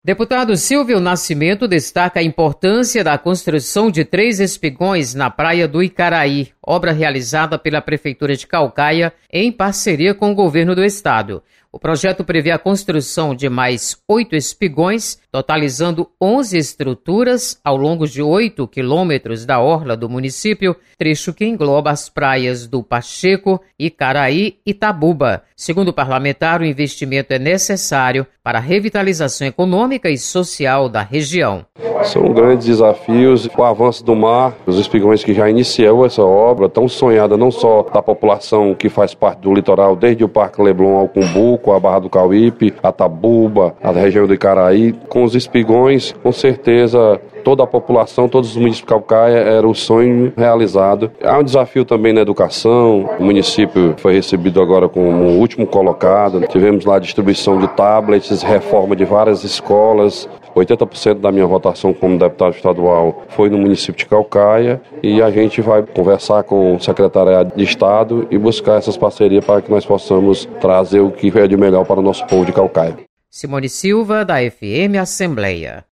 Deputado Silvio Nascimento destaca a importância da construção de 3 espigões na praia do Icaraí, obra realizada pela Prefeitura de Caucaia em parceria com o governo do estado. O projeto prevê a construção de mais 8 espigões, totalizando 11 estruturas ao longo de 8 quilômetros da orla do município, trecho que engloba as praias do Pacheco, Icaraí e Itabuba. Segundo o parlamentar, o investimento é necessário para a revitalização econômica e social da região. São grandes desafios, o avanço do mar, os espigões que já iniciou essa obra, tão sonhada não só da população que faz parte do litoral, desde o Parque Leblon ao Cumbuco, a Barra do Cauípe, a Tabuba, a região do Icaraí. Com os espigões, com certeza, toda a população, todos os municípios de Caucaia, era o sonho realizado. Há um desafio também na educação, o município foi recebido agora como o último colocado, tivemos lá a distribuição de tablets, reforma de várias escolas. 80% da minha votação como deputado estadual foi no município de Caucaia e a gente vai conversar com o secretariado de Estado e buscar essas parcerias para que nós possamos trazer o que é de melhor para o nosso povo de Caucaia. Simone Silva, da FM Assembleia.